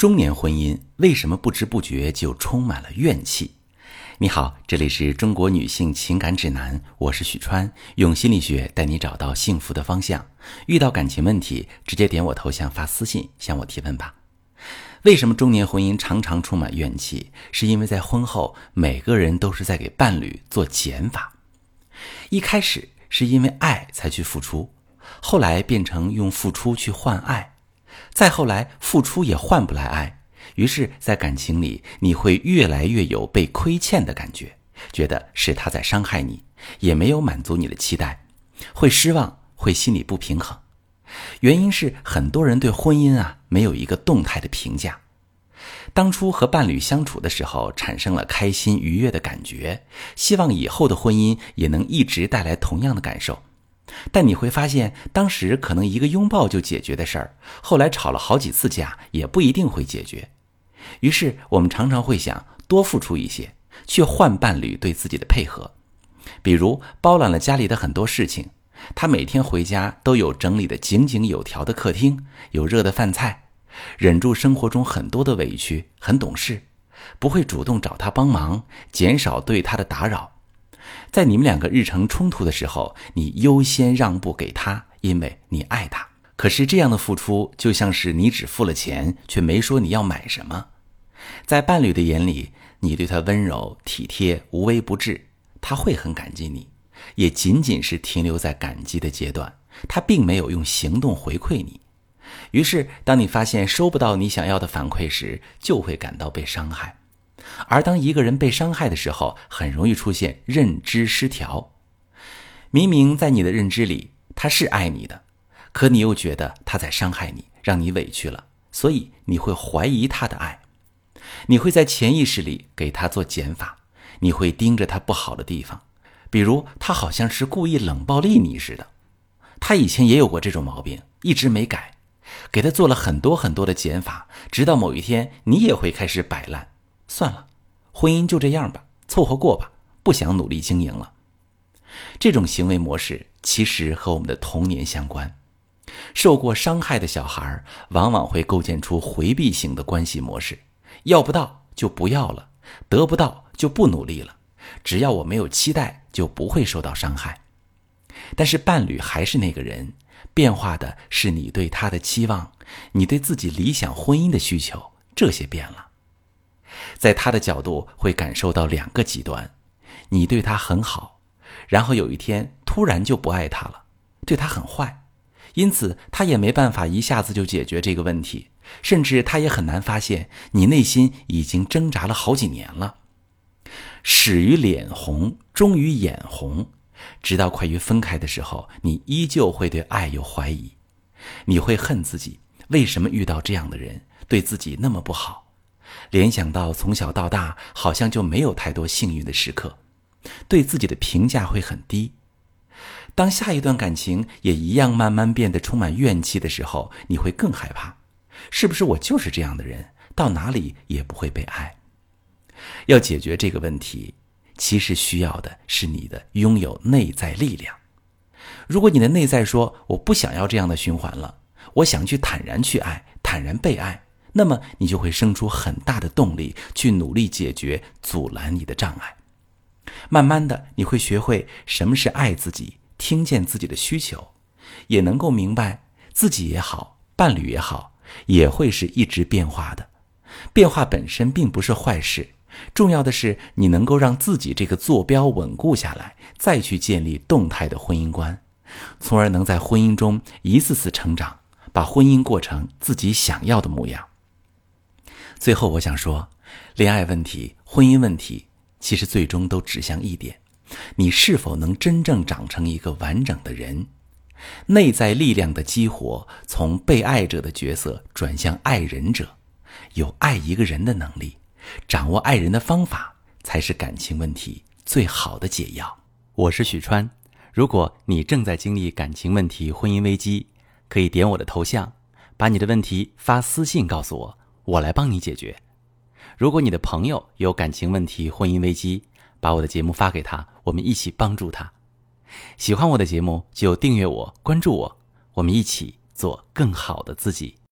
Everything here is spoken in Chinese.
中年婚姻为什么不知不觉就充满了怨气？你好，这里是中国女性情感指南，我是许川，用心理学带你找到幸福的方向。遇到感情问题，直接点我头像发私信向我提问吧。为什么中年婚姻常常充满怨气？是因为在婚后，每个人都是在给伴侣做减法。一开始是因为爱才去付出，后来变成用付出去换爱，再后来付出也换不来爱，于是在感情里你会越来越有被亏欠的感觉，觉得是他在伤害你，也没有满足你的期待，会失望，会心里不平衡。原因是很多人对婚姻没有一个动态的评价。当初和伴侣相处的时候产生了开心愉悦的感觉，希望以后的婚姻也能一直带来同样的感受。但你会发现，当时可能一个拥抱就解决的事儿，后来吵了好几次架也不一定会解决。于是我们常常会想多付出一些，去换伴侣对自己的配合。比如包揽了家里的很多事情，他每天回家都有整理的井井有条的客厅，有热的饭菜，忍住生活中很多的委屈，很懂事，不会主动找他帮忙，减少对他的打扰。在你们两个日程冲突的时候，你优先让步给他，因为你爱他。可是这样的付出就像是你只付了钱，却没说你要买什么。在伴侣的眼里，你对他温柔体贴无微不至，他会很感激你，也仅仅是停留在感激的阶段，他并没有用行动回馈你。于是当你发现收不到你想要的反馈时，就会感到被伤害。而当一个人被伤害的时候，很容易出现认知失调。明明在你的认知里他是爱你的，可你又觉得他在伤害你，让你委屈了，所以你会怀疑他的爱。你会在潜意识里给他做减法，你会盯着他不好的地方，比如他好像是故意冷暴力你似的。他以前也有过这种毛病，一直没改，给他做了很多很多的减法，直到某一天你也会开始摆烂，算了，婚姻就这样吧，凑合过吧，不想努力经营了。这种行为模式其实和我们的童年相关。受过伤害的小孩往往会构建出回避型的关系模式，要不到就不要了，得不到就不努力了，只要我没有期待就不会受到伤害。但是伴侣还是那个人，变化的是你对他的期望，你对自己理想婚姻的需求，这些变了。在他的角度会感受到两个极端，你对他很好，然后有一天突然就不爱他了，对他很坏，因此他也没办法一下子就解决这个问题，甚至他也很难发现你内心已经挣扎了好几年了。始于脸红，终于眼红，直到快于分开的时候，你依旧会对爱有怀疑。你会恨自己为什么遇到这样的人，对自己那么不好，联想到从小到大好像就没有太多幸运的时刻，对自己的评价会很低。当下一段感情也一样慢慢变得充满怨气的时候，你会更害怕，是不是我就是这样的人，到哪里也不会被爱。要解决这个问题，其实需要的是你的拥有内在力量。如果你的内在说我不想要这样的循环了，我想去坦然去爱，坦然被爱，那么你就会生出很大的动力去努力解决阻拦你的障碍。慢慢的你会学会什么是爱自己，听见自己的需求，也能够明白自己也好，伴侣也好，也会是一直变化的。变化本身并不是坏事，重要的是你能够让自己这个坐标稳固下来，再去建立动态的婚姻观，从而能在婚姻中一次次成长，把婚姻过成自己想要的模样。最后我想说，恋爱问题、婚姻问题，其实最终都指向一点，你是否能真正长成一个完整的人。内在力量的激活，从被爱者的角色转向爱人者，有爱一个人的能力，掌握爱人的方法，才是感情问题最好的解药。我是许川，如果你正在经历感情问题、婚姻危机，可以点我的头像，把你的问题发私信告诉我，我来帮你解决。如果你的朋友有感情问题、婚姻危机，把我的节目发给他，我们一起帮助他。喜欢我的节目就订阅我、关注我，我们一起做更好的自己。